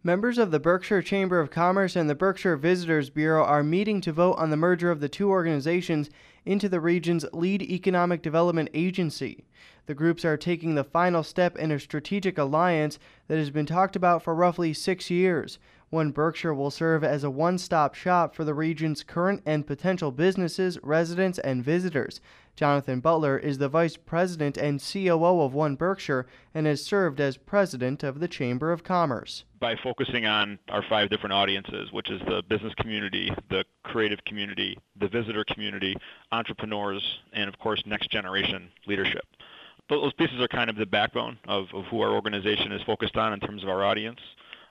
Members of the Berkshire Chamber of Commerce and the Berkshire Visitors Bureau are meeting to vote on the merger of the two organizations into the region's lead economic development agency. The groups are taking the final step in a strategic alliance that has been talked about for roughly 6 years. One Berkshire will serve as a one-stop shop for the region's current and potential businesses, residents, and visitors. Jonathan Butler is the vice president and COO of One Berkshire and has served as president of the Chamber of Commerce. By focusing on our 5 different audiences, which is the business community, the creative community, the visitor community, entrepreneurs, and of course next generation leadership. Those pieces are kind of the backbone of who our organization is focused on in terms of our audience.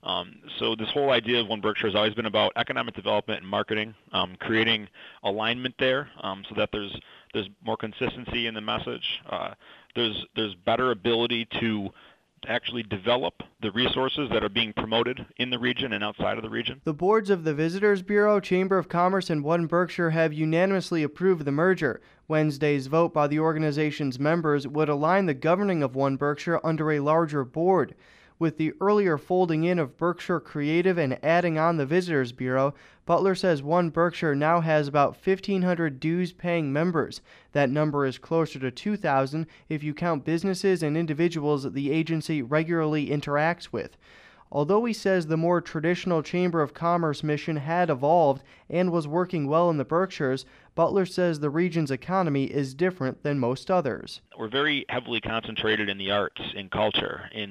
So this whole idea of One Berkshire has always been about economic development and marketing, creating alignment there so that there's more consistency in the message. There's better ability to actually develop the resources that are being promoted in the region and outside of the region. The boards of the Visitors Bureau, Chamber of Commerce, and One Berkshire have unanimously approved the merger. Wednesday's vote by the organization's members would align the governing of One Berkshire under a larger board. With the earlier folding in of Berkshire Creative and adding on the Visitors Bureau, Butler says One Berkshire now has about 1,500 dues-paying members. That number is closer to 2,000 if you count businesses and individuals the agency regularly interacts with. Although he says the more traditional Chamber of Commerce mission had evolved and was working well in the Berkshires, Butler says the region's economy is different than most others. We're very heavily concentrated in the arts, in culture, in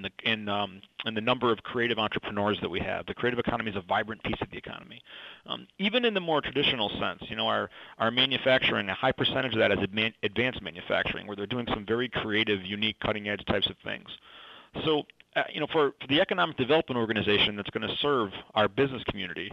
the number of creative entrepreneurs that we have. The creative economy is a vibrant piece of the economy. Even in the more traditional sense, our manufacturing, a high percentage of that is advanced manufacturing, where they're doing some very creative, unique, cutting-edge types of things. So, for the economic development organization that's going to serve our business community,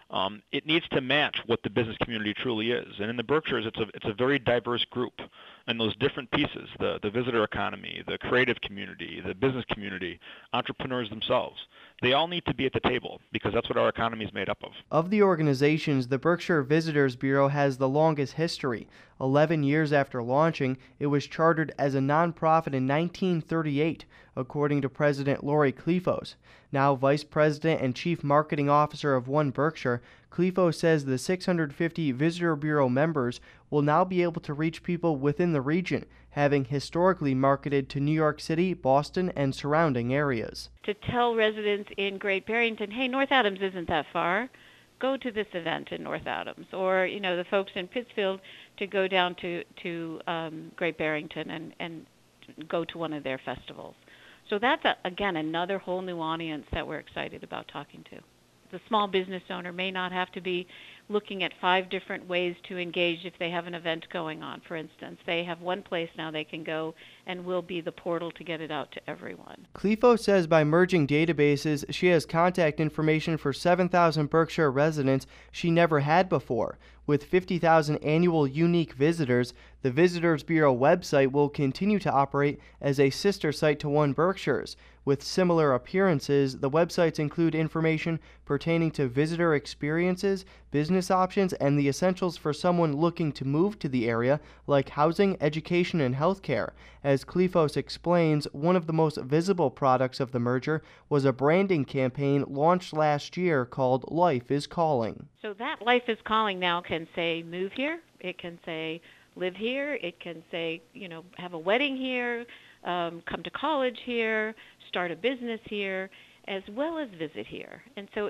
it needs to match what the business community truly is. And in the Berkshires, it's a very diverse group. And those different pieces, the visitor economy, the creative community, the business community, entrepreneurs themselves, they all need to be at the table because that's what our economy is made up of. Of the organizations, the Berkshire Visitors Bureau has the longest history. 11 years after launching, it was chartered as a nonprofit in 1938, according to President Lori Klefos. Now Vice President and Chief Marketing Officer of One Berkshire, Klefos says the 650 Visitor Bureau members will now be able to reach people within the region, having historically marketed to New York City, Boston, and surrounding areas. To tell residents in Great Barrington, hey, North Adams isn't that far. Go to this event in North Adams. Or, the folks in Pittsfield to go down to Great Barrington and go to one of their festivals. So that's, again, another whole new audience that we're excited about talking to. The small business owner may not have to be looking at 5 different ways to engage if they have an event going on, for instance. They have one place now they can go and will be the portal to get it out to everyone. Klefos says by merging databases, she has contact information for 7,000 Berkshire residents she never had before. With 50,000 annual unique visitors, the Visitors Bureau website will continue to operate as a sister site to One Berkshire's. With similar appearances, the websites include information pertaining to visitor experiences, business options, and the essentials for someone looking to move to the area, like housing, education, and healthcare. As Klefos explains, one of the most visible products of the merger was a branding campaign launched last year called Life is Calling. So that Life is Calling now can say move here, it can say live here, it can say, have a wedding here, come to college here, start a business here, as well as visit here. And so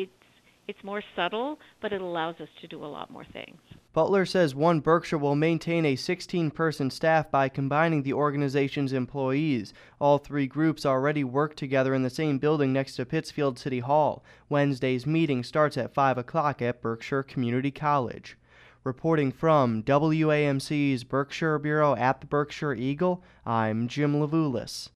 it's more subtle, but it allows us to do a lot more things. Butler says One Berkshire will maintain a 16-person staff by combining the organization's employees. All 3 groups already work together in the same building next to Pittsfield City Hall. Wednesday's meeting starts at 5 o'clock at Berkshire Community College. Reporting from WAMC's Berkshire Bureau at the Berkshire Eagle, I'm Jim Levulis.